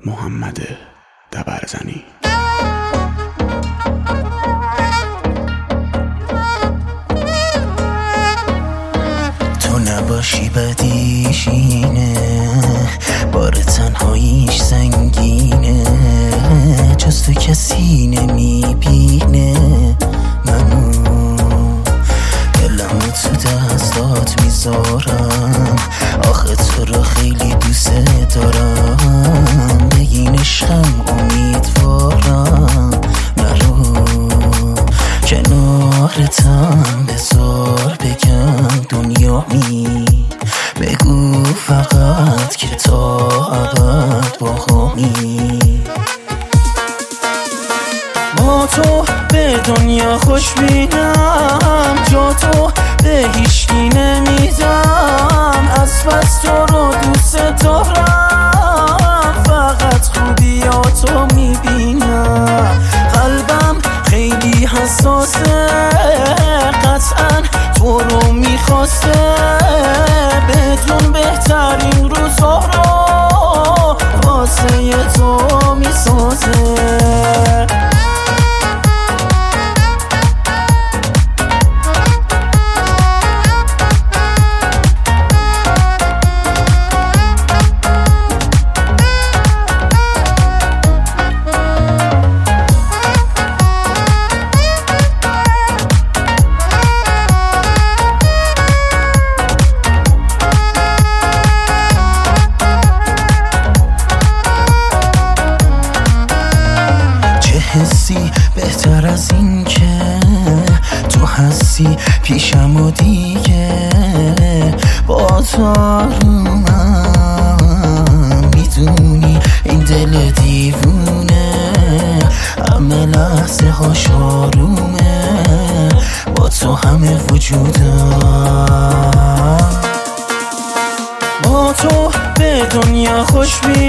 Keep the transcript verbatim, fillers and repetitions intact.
محمد دبرزنی. تو نباشی بدیش اینه، بار تنهاییش سنگینه، جز تو کسی نمیبینه منو. دلمو تو دستات میذارم، آخه تو رو خیلی دوست دارم. بگین عشقم امیدوارم نرو، کنارتم بذار بگم دنیا می. بگو فقط که تا ابد با همی. با تو به دنیا خوش بینم، جا تو به هیچکی نمیدم. از بس تو رو دوست دارم، فقط خوبیاتو میبینم. قلبم خیلی حساسه، قطعا تو رو میخواسته. بدون بهترین روزا رو واسه تو میسازه. حسی بهتر از این که تو هستی پیشم و دیگه با تو آرومم. میدونی این دل دیوونه همه لحظه هاش آرومه، با تو همه وجودم. با تو به دنیا خوش بینم،